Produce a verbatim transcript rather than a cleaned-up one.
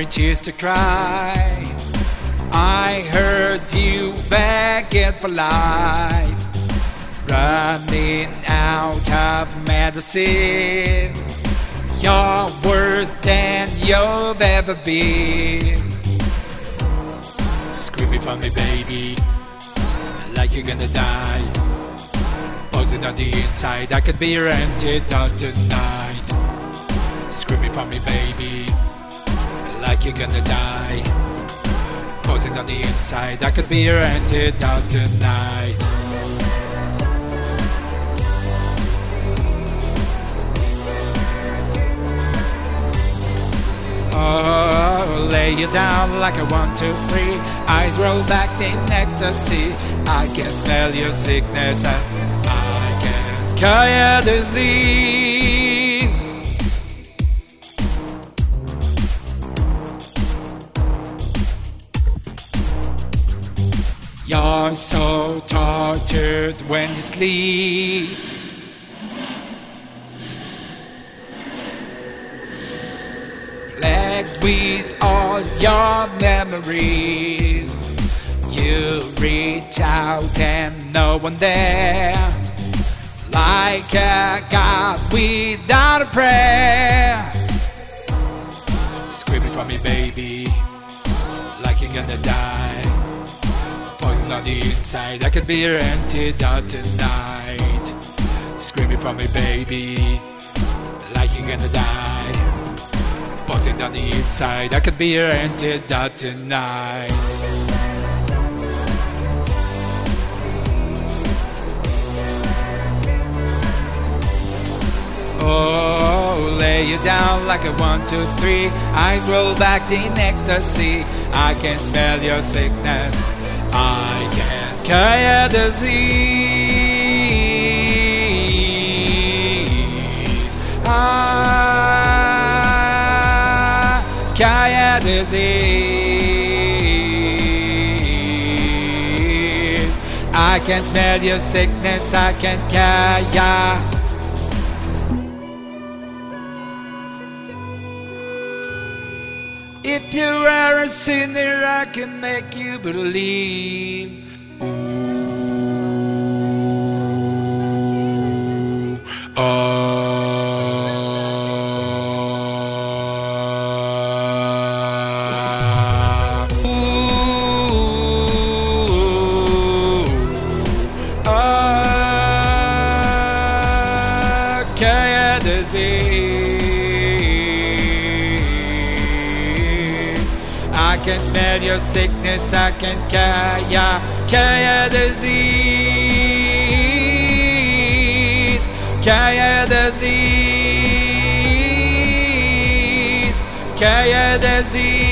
heart used to cry. I heard you begging for life, running out of medicine. You're worse than you've ever been. Screaming for me, baby, like you're gonna die. Poison on the inside, I could be your antidote tonight. Screaming for me, baby, like you're gonna die. Poison on the inside, I could be your antidote tonight. Oh, lay you down like a one, two, three. Eyes roll back in ecstasy. I can smell your sickness and I can cure your disease. You're so tortured when you sleep. Plagued with all your memories. You reach out and no one there. Like a god without a prayer. Screaming for me, baby, like you're gonna die. Poison on the inside, I could be your antidote tonight. Screaming for me, baby, like you're gonna die. Poison on the inside, I could be your antidote tonight. Oh, lay you down like a one, two, three. Eyes roll back in ecstasy. I can smell your sickness, I can cure your disease. Ah, cure your disease. I can smell your sickness, I can cure ya. If you are a sinner, I can make you believe. Ooh, ah, ooh, ah, cure your disease. I can smell your sickness, I can cure ya, cure your disease, cure your disease, cure your disease.